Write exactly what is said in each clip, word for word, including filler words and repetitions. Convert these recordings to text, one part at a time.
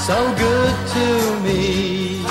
so good to me.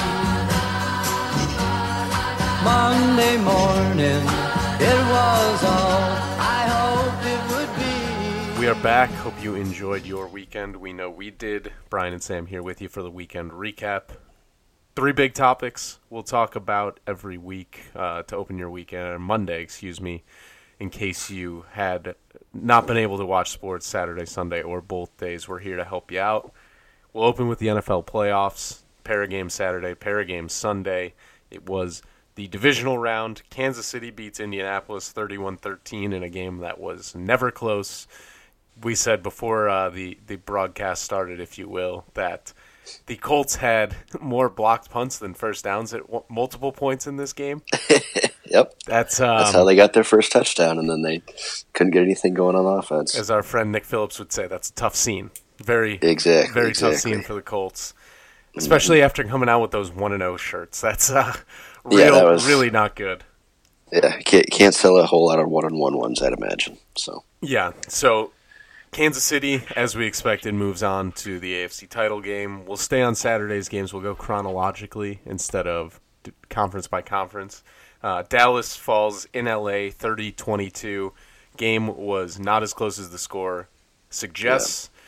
Monday morning, it was all I hoped it would be. We are back. Hope you enjoyed your weekend. We know we did. Brian and Sam here with you for the weekend recap. Three big topics we'll talk about every week uh, to open your weekend, or Monday, excuse me, in case you had not been able to watch sports Saturday, Sunday, or both days. We're here to help you out. We'll open with the N F L playoffs, pair of games Saturday, pair of games Sunday. It was the divisional round. Kansas City beats Indianapolis thirty-one thirteen in a game that was never close. We said before uh, the, the broadcast started, if you will, that the Colts had more blocked punts than first downs at w- multiple points in this game. Yep. That's um, That's how they got their first touchdown, and then they couldn't get anything going on offense. As our friend Nick Phillips would say, that's a tough scene. Very, exactly, very exactly. tough scene for the Colts, especially mm-hmm. after coming out with those one and oh shirts. That's uh, real, yeah, that was, really not good. Yeah, can't, can't sell a whole lot of one and one ones, I'd imagine. So yeah, so Kansas City, as we expected, moves on to the A F C title game. We'll stay on Saturday's games. We'll go chronologically instead of conference by conference. Uh, Dallas falls in L A thirty twenty-two. Game was not as close as the score suggests. Yeah.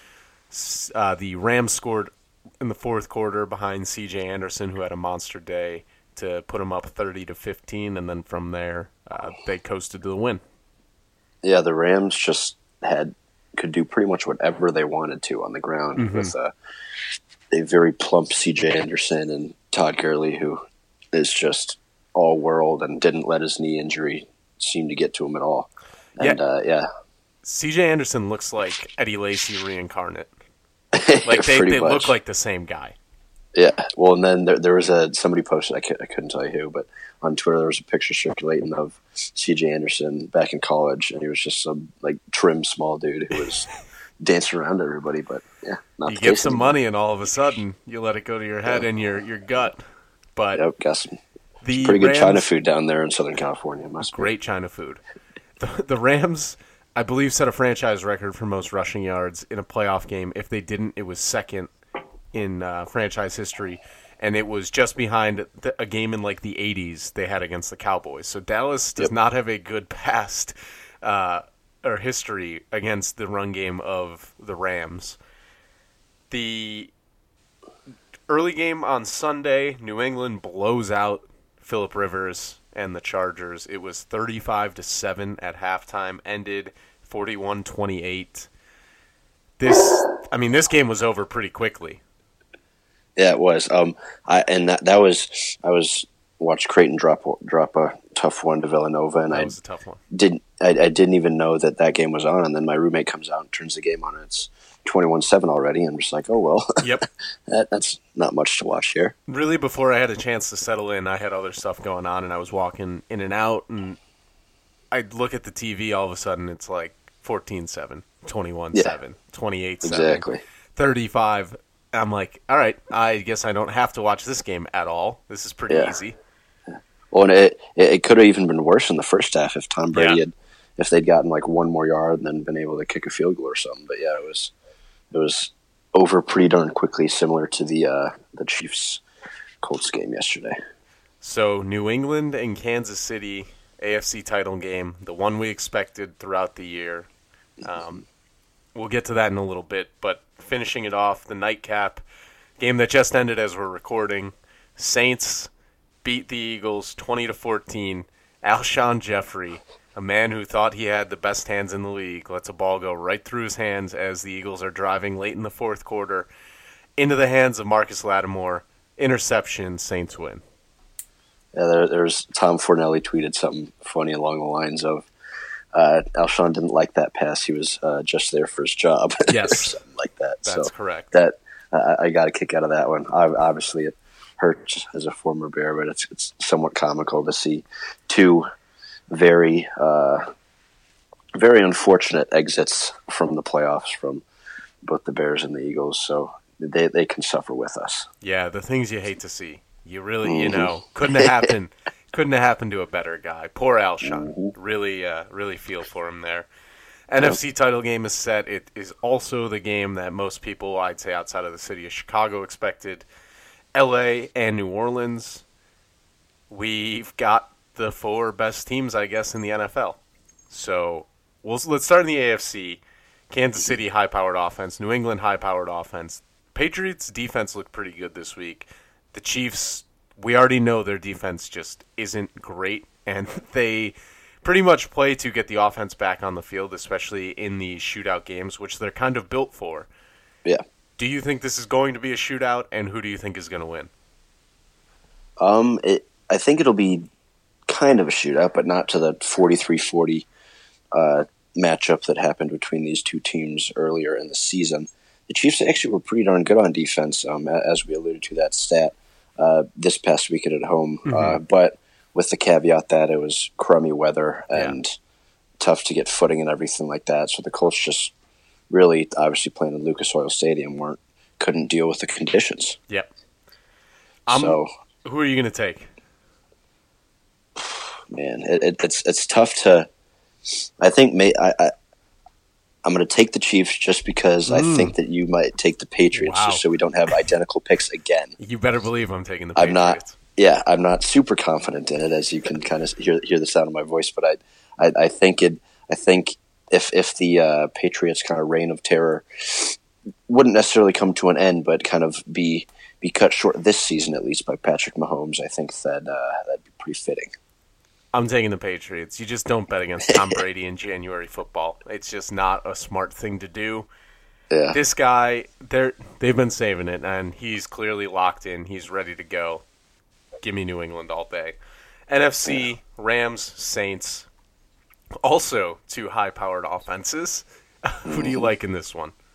Uh, the Rams scored in the fourth quarter behind C J Anderson, who had a monster day, to put them up thirty to fifteen, and then from there uh, they coasted to the win. Yeah, the Rams just had could do pretty much whatever they wanted to on the ground mm-hmm. with uh, a very plump C J Anderson and Todd Gurley, who is just all world and didn't let his knee injury seem to get to him at all. And yeah, uh, yeah. C J Anderson looks like Eddie Lacy reincarnate. Like they, they look like the same guy. Yeah. Well, and then there, there was a somebody posted. I, could, I couldn't tell you who, but on Twitter there was a picture circulating of C J Anderson back in college, and he was just some like trim, small dude who was dancing around everybody. But yeah, not you the get case some anymore. money, and all of a sudden you let it go to your head yeah. and your your gut. But yep, got some the pretty good Rams, China food down there in Southern California. Must great be. China food. The, the Rams, I believe, set a franchise record for most rushing yards in a playoff game. If they didn't, it was second in uh, franchise history, and it was just behind the, a game in like the eighties they had against the Cowboys. So Dallas does yep. not have a good past uh, or history against the run game of the Rams. The early game on Sunday, New England blows out Phillip Rivers and the Chargers. It was thirty-five to seven at halftime, ended forty-one twenty-eight. This, I mean, this game was over pretty quickly. Yeah, it was. Um, I and that that was I was watched Creighton drop drop a tough one to Villanova, and that I was a tough one. Didn't I, I didn't even know that that game was on, and then my roommate comes out and turns the game on, and it's twenty-one seven already, and I'm just like, oh well. Yep, that, that's not much to watch here. Really, before I had a chance to settle in, I had other stuff going on, and I was walking in and out, and I'd look at the T V. All of a sudden, it's like fourteen seven, twenty-one seven, yeah. twenty-eight seven, exactly, thirty-five. I'm like, all right, I guess I don't have to watch this game at all. This is pretty yeah. easy. Well, and it it, it could have even been worse in the first half if Tom Brady yeah. had, if they'd gotten like one more yard and then been able to kick a field goal or something. But yeah, it was it was over pretty darn quickly, similar to the uh, the Chiefs Colts game yesterday. So New England and Kansas City A F C title game, the one we expected throughout the year. Um, we'll get to that in a little bit, but finishing it off, the nightcap game that just ended as we're recording, Saints beat the Eagles twenty to fourteen. Alshon Jeffrey, a man who thought he had the best hands in the league, lets a ball go right through his hands as the Eagles are driving late in the fourth quarter into the hands of Marcus Lattimore. Interception, Saints win. Yeah, there, there's Tom Fornelli tweeted something funny along the lines of, uh, Alshon didn't like that pass. He was uh, just there for his job. Yes. or something like that. That's so correct. That uh, I got a kick out of that one. I, obviously, it hurts as a former Bear, but it's it's somewhat comical to see two very, uh, very unfortunate exits from the playoffs from both the Bears and the Eagles. So they they can suffer with us. Yeah, the things you hate to see. You really, mm-hmm. you know, couldn't have happened. Couldn't have happened to a better guy. Poor Alshon. Mm-hmm. Really, uh, really feel for him there. N F C title game is set. It is also the game that most people, I'd say outside of the city of Chicago, expected. L A and New Orleans. We've got the four best teams, I guess, in the N F L. So we'll, let's start in the A F C. Kansas City, high-powered offense. New England, high-powered offense. Patriots' defense looked pretty good this week. The Chiefs, we already know their defense just isn't great, and they pretty much play to get the offense back on the field, especially in the shootout games, which they're kind of built for. Yeah. Do you think this is going to be a shootout, and who do you think is going to win? Um, it, I think it'll be kind of a shootout, but not to the forty-three forty uh, matchup that happened between these two teams earlier in the season. The Chiefs actually were pretty darn good on defense, um, as we alluded to that stat uh, this past weekend at home. Mm-hmm. Uh, but with the caveat that it was crummy weather and yeah. tough to get footing and everything like that. So the Colts just really, obviously playing in Lucas Oil Stadium, weren't couldn't deal with the conditions. Yep. Um, so who are you going to take? Man, it, it, it's it's tough to. I think may, I, I I'm going to take the Chiefs just because mm. I think that you might take the Patriots, wow. just so we don't have identical picks again. You better believe I'm taking the Patriots. I'm not. Yeah, I'm not super confident in it, as you can kind of hear hear the sound of my voice. But I, I, I think it. I think if if the uh, Patriots' kind of reign of terror wouldn't necessarily come to an end, but kind of be be cut short this season at least by Patrick Mahomes, I think that uh, that'd be pretty fitting. I'm taking the Patriots. You just don't bet against Tom Brady in January football. It's just not a smart thing to do. Yeah. This guy, they're they've been saving it, and he's clearly locked in. He's ready to go. Give me New England all day. N F C, yeah. Rams, Saints. Also two high-powered offenses. Who do you like in this one?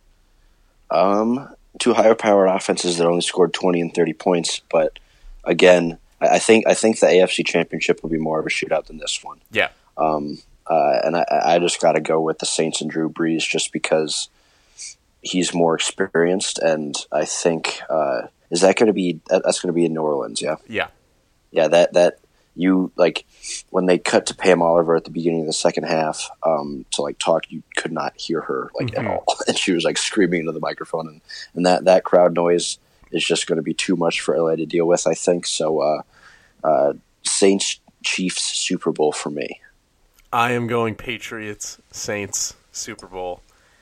Um, two higher-powered offenses that only scored twenty and thirty points, but again, I think I think the A F C Championship will be more of a shootout than this one. Yeah. Um, uh, and I, I just got to go with the Saints and Drew Brees just because he's more experienced, and I think uh, is that going to be that's going to be in New Orleans? Yeah. Yeah. Yeah. That that you like when they cut to Pam Oliver at the beginning of the second half um, to like talk, you could not hear her like mm-hmm. at all, and she was like screaming into the microphone, and, and that that crowd noise is just going to be too much for L A to deal with, I think. So. Uh, Uh, Saints Chiefs Super Bowl for me. I am going Patriots Saints Super Bowl.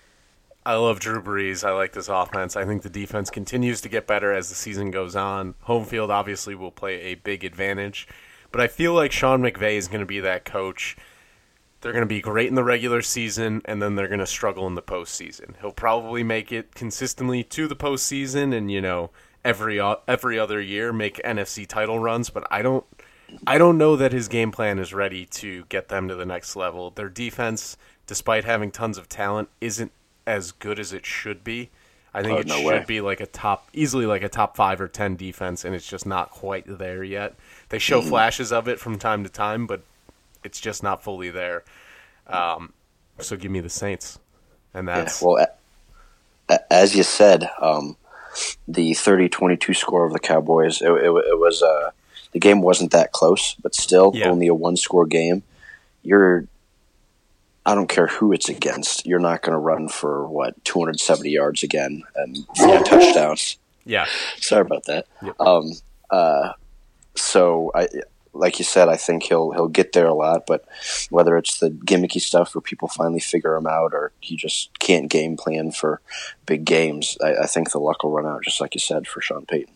I love Drew Brees. I like this offense. I think the defense continues to get better as the season goes on. Home field obviously will play a big advantage, but I feel like Sean McVay is going to be that coach. They're going to be great in the regular season, and then they're going to struggle in the postseason. He'll probably make it consistently to the postseason, and you know. Every every other year make N F C title runs, but I don't I don't know that his game plan is ready to get them to the next level. Their defense, despite having tons of talent, isn't as good as it should be. I think oh, it no should way. be like a top, easily like a top five or ten defense, and it's just not quite there yet. They show mm-hmm. flashes of it from time to time, but it's just not fully there. Um, so give me the Saints, and that's yeah, well, as you said. Um, The thirty twenty-two score of the Cowboys, it, it, it was uh, the game wasn't that close, but still yeah. only a one-score game. You're, I don't care who it's against, you're not going to run for, what, two hundred seventy yards again and four touchdowns. Yeah. Sorry about that. Yep. Um, uh, so, I, like you said, I think he'll he'll get there a lot, but whether it's the gimmicky stuff where people finally figure him out or he just can't game plan for big games, I, I think the luck will run out, just like you said, for Sean Payton.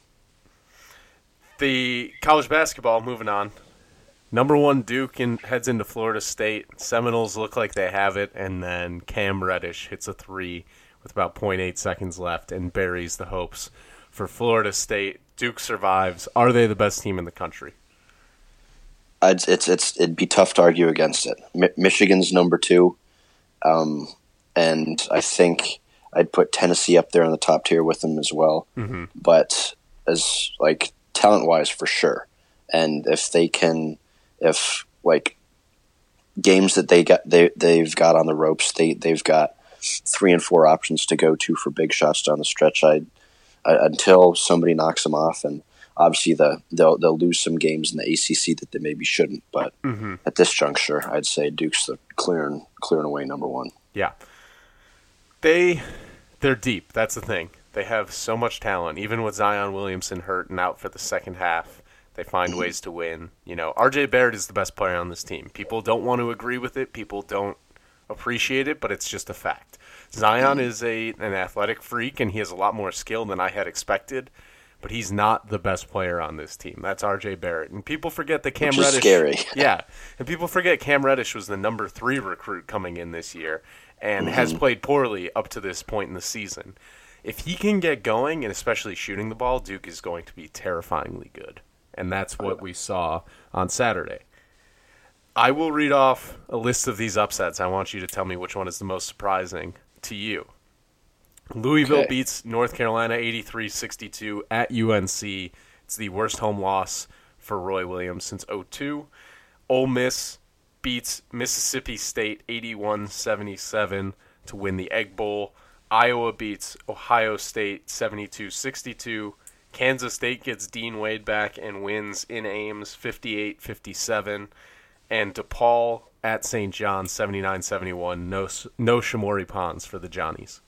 The college basketball, moving on. Number one, Duke in, heads into Florida State. Seminoles look like they have it, and then Cam Reddish hits a three with about zero point eight seconds left and buries the hopes for Florida State. Duke survives. Are they the best team in the country? It's, it's it's it'd be tough to argue against it. Mi- Michigan's number two, um, and I think I'd put Tennessee up there in the top tier with them as well. Mm-hmm. But as like talent wise, for sure. And if they can, if like games that they got they they've got on the ropes, they they've got three and four options to go to for big shots down the stretch. I, I until somebody knocks them off, and obviously the they'll they'll lose some games in the A C C that they maybe shouldn't. But Mm-hmm. at this juncture, I'd say Duke's the clear and clear and away number one. Yeah. They they're deep. That's the thing. They have so much talent. Even with Zion Williamson hurt and out for the second half, they find ways to win. You know, R J Barrett is the best player on this team. People don't want to agree with it. People don't appreciate it, but it's just a fact. Zion is a an athletic freak, and he has a lot more skill than I had expected. But he's not the best player on this team. That's R J Barrett. And people forget that Cam Which is Reddish. scary. Yeah. And people forget Cam Reddish was the number three recruit coming in this year and Mm-hmm. has played poorly up to this point in the season. If he can get going, and especially shooting the ball, Duke is going to be terrifyingly good. And that's what we saw on Saturday. I will read off a list of these upsets. I want you to tell me which one is the most surprising to you. Louisville Okay. beats North Carolina eighty-three sixty-two at U N C. It's the worst home loss for Roy Williams since oh two. Ole Miss beats Mississippi State eighty-one seventy-seven to win the Egg Bowl. Iowa beats Ohio State seventy-two sixty-two. Kansas State gets Dean Wade back and wins in Ames fifty-eight fifty-seven. And DePaul at Saint John seventy-nine seventy-one. No, no Shamori Pons for the Johnnies.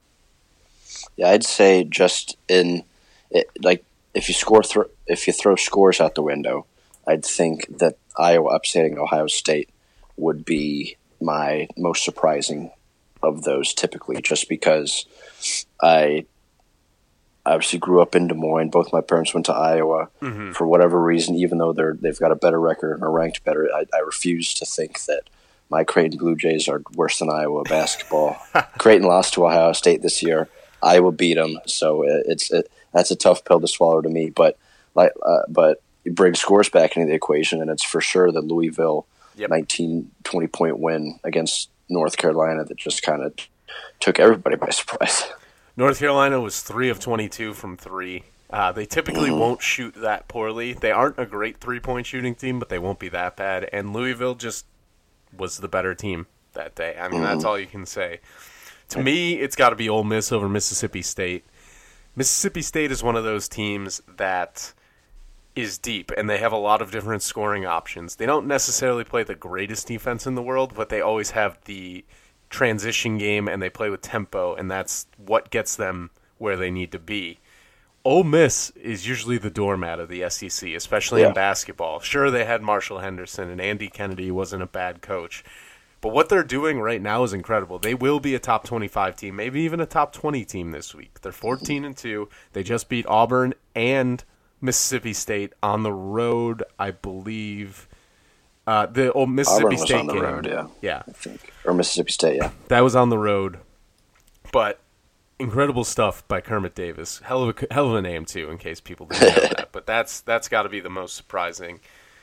Yeah, I'd say just in it, like if you score th- if you throw scores out the window, I'd think that Iowa upsetting Ohio State would be my most surprising of those. Typically, just because I obviously grew up in Des Moines. Both my parents went to Iowa. Mm-hmm. For whatever reason, even though they're they've got a better record and are ranked better, I, I refuse to think that my Creighton Blue Jays are worse than Iowa basketball. Creighton lost to Ohio State this year. Iowa beat them, so it's it, that's a tough pill to swallow to me. But like, uh, but you bring scores back into the equation, and it's for sure the Louisville Yep. nineteen, twenty point win against North Carolina that just kind of took everybody by surprise. North Carolina was three of twenty-two from three. Uh, they typically Mm-hmm. won't shoot that poorly. They aren't a great three-point shooting team, but they won't be that bad. And Louisville just was the better team that day. I mean, Mm-hmm. that's all you can say. To me, it's got to be Ole Miss over Mississippi State. Mississippi State is one of those teams that is deep, and they have a lot of different scoring options. They don't necessarily play the greatest defense in the world, but they always have the transition game, and they play with tempo, and that's what gets them where they need to be. Ole Miss is usually the doormat of the S E C, especially Yeah. in basketball. Sure, they had Marshall Henderson, and Andy Kennedy wasn't a bad coach. But what they're doing right now is incredible. They will be a top twenty-five team, maybe even a top twenty team this week. They're fourteen and two. They just beat Auburn and Mississippi State on the road, I believe. Uh, the old Mississippi Auburn was State on the game. road, yeah. Yeah, I think, or Mississippi State, yeah. that was on the road. But incredible stuff by Kermit Davis. Hell of a hell of a name too, in case people didn't know that. But that's that's got to be the most surprising.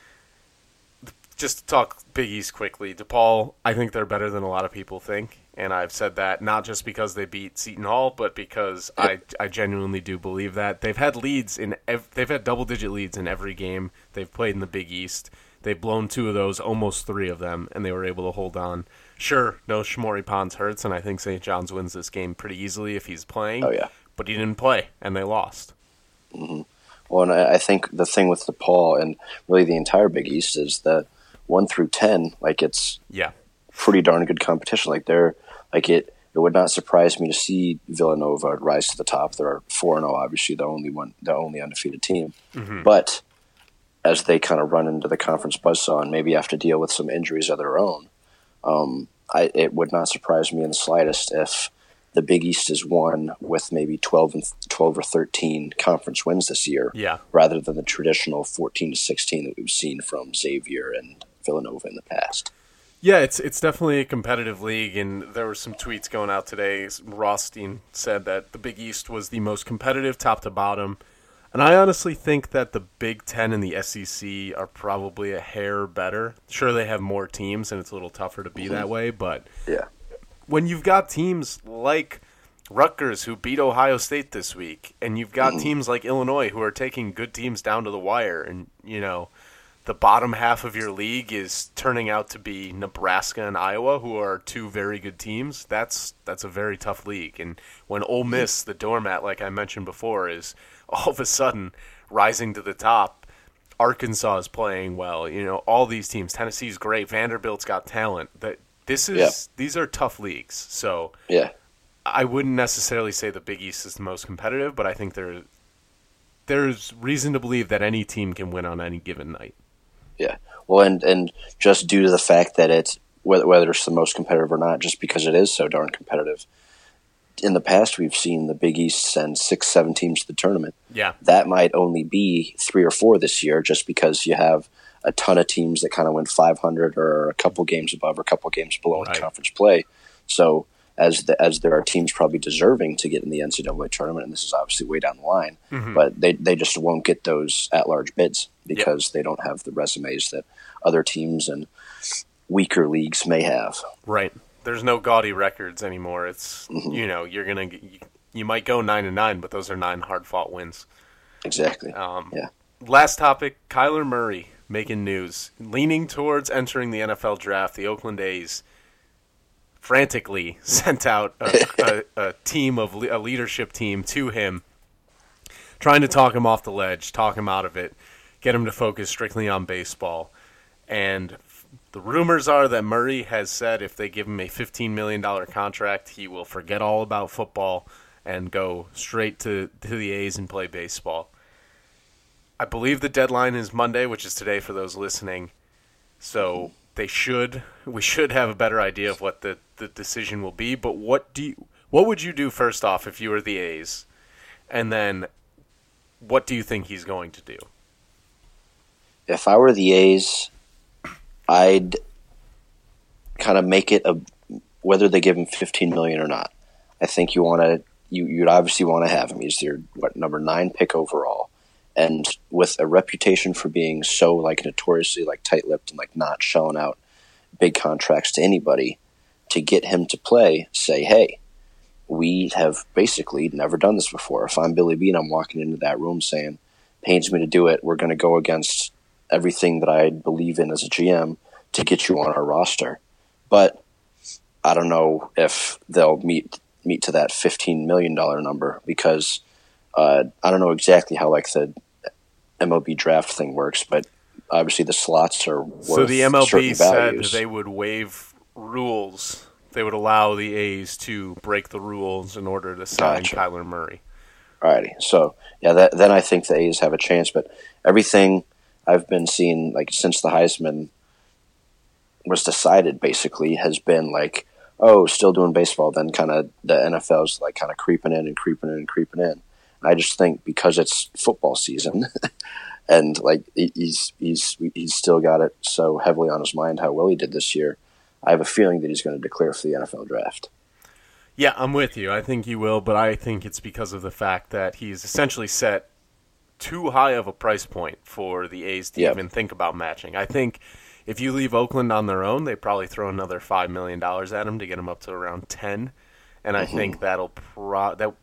Just to talk Big East quickly, DePaul, I think they're better than a lot of people think, and I've said that not just because they beat Seton Hall, but because I, I genuinely do believe that. They've had leads in ev- they've had double-digit leads in every game they've played in the Big East. They've blown two of those, almost three of them, and they were able to hold on. Sure, no Shamori Pons hurts, and I think Saint John's wins this game pretty easily if he's playing. Oh, yeah. But he didn't play, and they lost. Mm-hmm. Well, and I, I think the thing with DePaul and really the entire Big East is that one through ten, like it's Yeah. pretty darn good competition. Like they're like it. It would not surprise me to see Villanova rise to the top. They're four and zero, obviously the only one, the only undefeated team. Mm-hmm. But as they kind of run into the conference buzzsaw and maybe have to deal with some injuries of their own, um, I, it would not surprise me in the slightest if the Big East is won with maybe twelve and twelve or thirteen conference wins this year, Yeah. rather than the traditional fourteen to sixteen that we've seen from Xavier and Villanova in the past. Yeah, it's it's definitely a competitive league, and there were some tweets going out today. Rothstein said that the Big East was the most competitive top to bottom, and I honestly think that the Big Ten and the S E C are probably a hair better. Sure, they have more teams, and it's a little tougher to be Mm-hmm. that way, but Yeah. when you've got teams like Rutgers who beat Ohio State this week, and you've got Mm-hmm. teams like Illinois who are taking good teams down to the wire, and, you know, the bottom half of your league is turning out to be Nebraska and Iowa, who are two very good teams. That's that's a very tough league. And when Ole Miss, the doormat, like I mentioned before, is all of a sudden rising to the top. Arkansas is playing well. You know, all these teams. Tennessee's great. Vanderbilt's got talent. That this is Yeah. these are tough leagues. So Yeah. I wouldn't necessarily say the Big East is the most competitive, but I think there there's reason to believe that any team can win on any given night. Yeah. Well, and, and just due to the fact that it's, whether, whether it's the most competitive or not, just because it is so darn competitive, in the past we've seen the Big East send six, seven teams to the tournament. Yeah. That might only be three or four this year just because you have a ton of teams that kind of went five hundred or a couple games above or a couple games below Right. in conference play. So as the, as there are teams probably deserving to get in the N C double A tournament, and this is obviously way down the line, Mhm. but they, they just won't get those at-large bids because yep. they don't have the resumes that other teams and weaker leagues may have. Right. There's no gaudy records anymore. It's, mm-hmm. you know, you're going to, you, you might go nine and nine, but those are nine hard-fought wins. Exactly. Um, yeah. Last topic, Kyler Murray making news. Leaning towards entering the N F L draft, the Oakland A's frantically sent out a, a, a team of a leadership team to him, trying to talk him off the ledge, talk him out of it, get him to focus strictly on baseball. And the rumors are that Murray has said if they give him a fifteen million dollars contract, he will forget all about football and go straight to, to the A's and play baseball. I believe the deadline is Monday, which is today for those listening. So they should we should have a better idea of what the, the decision will be. But what do you, what would you do first off if you were the A's? And then what do you think he's going to do? If I were the A's, I'd kind of make it a whether they give him fifteen million dollars or not. I think you want to you you'd obviously want to have him. He's your what number nine pick overall, and with a reputation for being so like notoriously like tight-lipped and like not shelling out big contracts to anybody, to get him to play, say, hey, we have basically never done this before. If I'm Billy Beane, I'm walking into that room saying, pains me to do it. We're going to go against everything that I believe in as a G M to get you on our roster. But I don't know if they'll meet meet to that fifteen million dollars number because uh, I don't know exactly how like the M L B draft thing works, but obviously the slots are worth so the M L B said values. They would waive rules. They would allow the A's to break the rules in order to sign Gotcha. Kyler Murray. Alrighty, so yeah, that, then I think the A's have a chance. But everything I've been seeing, like since the Heisman was decided, basically has been like, oh, still doing baseball. Then kind of the N F L's like kind of creeping in and creeping in and creeping in. And I just think because it's football season, and like he's he's he's still got it so heavily on his mind how well he did this year. I have a feeling that he's going to declare for the N F L draft. Yeah, I'm with you. I think he will, but I think it's because of the fact that he's essentially set too high of a price point for the A's to Yep. even think about matching. I think if you leave Oakland on their own, they probably throw another five million dollars at him to get him up to around ten, and I Mm-hmm. think that'll pro- that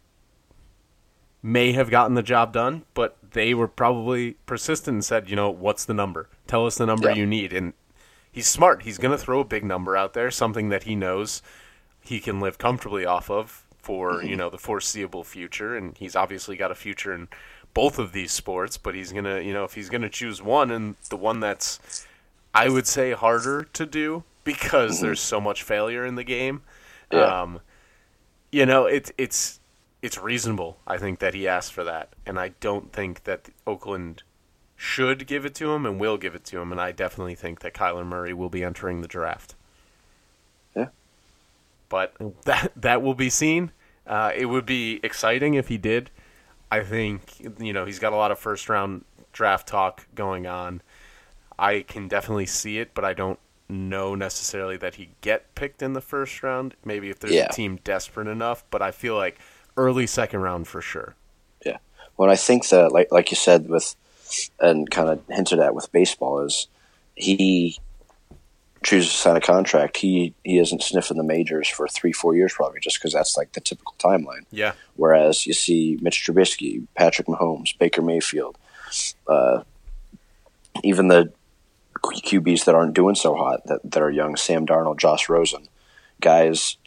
may have gotten the job done, but they were probably persistent and said, you know, what's the number? Tell us the number Yep. you need. And he's smart. He's going to throw a big number out there, something that he knows he can live comfortably off of for, Mm-hmm. you know, the foreseeable future. And he's obviously got a future in both of these sports, but he's going to, you know, if he's going to choose one, and the one that's, I would say, harder to do because Mm-hmm. there's so much failure in the game. Yeah. Um, you know, it, it's it's reasonable, I think, that he asked for that. And I don't think that Oakland should give it to him and will give it to him. And I definitely think that Kyler Murray will be entering the draft. Yeah. But that that will be seen. Uh, it would be exciting if he did. I think, you know, he's got a lot of first-round draft talk going on. I can definitely see it, but I don't know necessarily that he get picked in the first round. Maybe if there's Yeah. a team desperate enough, but I feel like early second round for sure. Yeah. Well, I think that, like like you said, with and kind of hinted at with baseball, is he chooses to sign a contract. He he isn't sniffing the majors for three, four years probably, just because that's like the typical timeline. Yeah. Whereas you see Mitch Trubisky, Patrick Mahomes, Baker Mayfield, uh, even the Q Bs that aren't doing so hot, that, that are young, Sam Darnold, Josh Rosen, guys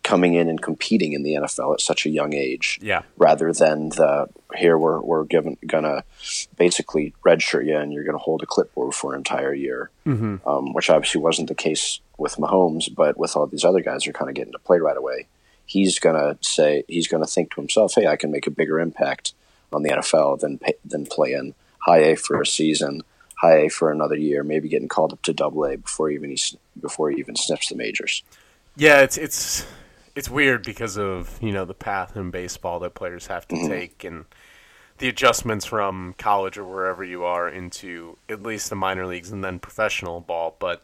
coming in and competing in the N F L at such a young age. Yeah. Rather than the here we're we're given gonna basically redshirt you and you're gonna hold a clipboard for an entire year, mm-hmm. um, which obviously wasn't the case with Mahomes, but with all these other guys who are kind of getting to play right away. He's gonna say he's gonna think to himself, "Hey, I can make a bigger impact on the N F L than pay, than playing high A for a season, high A for another year, maybe getting called up to double A before even he before he even sniffs the majors." Yeah, it's it's. It's weird because of, you know, the path in baseball that players have to mm-hmm. take and the adjustments from college or wherever you are into at least the minor leagues and then professional ball. But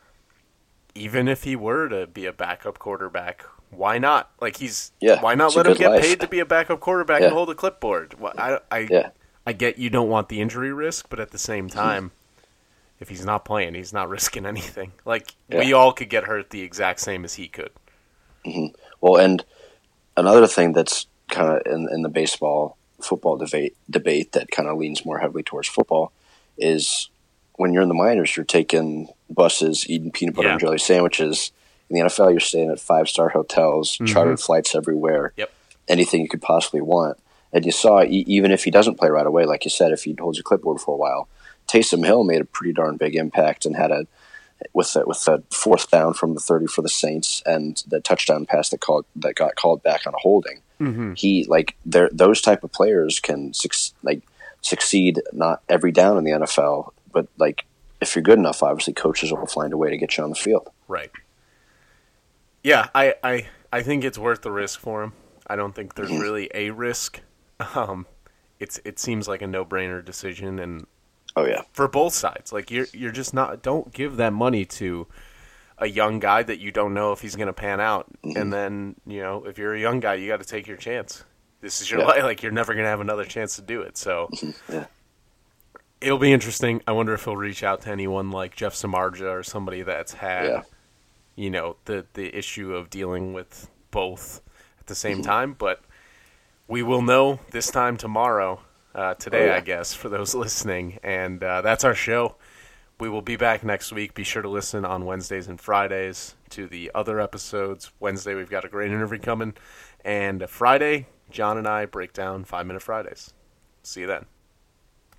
even if he were to be a backup quarterback, why not? Like he's yeah, why not let him get life. paid to be a backup quarterback yeah. and hold a clipboard? Well, I I yeah. I get you don't want the injury risk, but at the same time, mm-hmm. if he's not playing, he's not risking anything. Like yeah. we all could get hurt the exact same as he could. Mm-hmm. Well, and another thing that's kind of in, in the baseball football debate debate that kind of leans more heavily towards football is when you're in the minors, you're taking buses, eating peanut butter yeah. and jelly sandwiches. In the N F L, you're staying at five star hotels, mm-hmm. chartered flights everywhere, yep. anything you could possibly want. And you saw, e- even if he doesn't play right away, like you said, if he holds a clipboard for a while, Taysom Hill made a pretty darn big impact and had a with the, with the fourth down from the thirty for the Saints and the touchdown pass that called that got called back on a holding. Mm-hmm. He like those type of players can suc- like succeed not every down in the N F L, but like if you're good enough, obviously coaches will find a way to get you on the field. Right. Yeah, I I, I think it's worth the risk for him. I don't think there's mm-hmm. really a risk. Um, it's it seems like a no brainer decision and. Oh yeah, for both sides. Like you're you're just not. Don't give that money to a young guy that you don't know if he's going to pan out. Mm-hmm. And then you know if you're a young guy, you got to take your chance. This is your yeah. life. Like you're never going to have another chance to do it. So mm-hmm. yeah. it'll be interesting. I wonder if he'll reach out to anyone like Jeff Samardzija or somebody that's had, yeah. you know, the the issue of dealing with both at the same mm-hmm. time. But we will know this time tomorrow. Uh, today, oh, yeah. I guess, for those listening. And uh, that's our show. We will be back next week. Be sure to listen on Wednesdays and Fridays to the other episodes. Wednesday, we've got a great interview coming. And Friday, John and I break down Five Minute Fridays. See you then.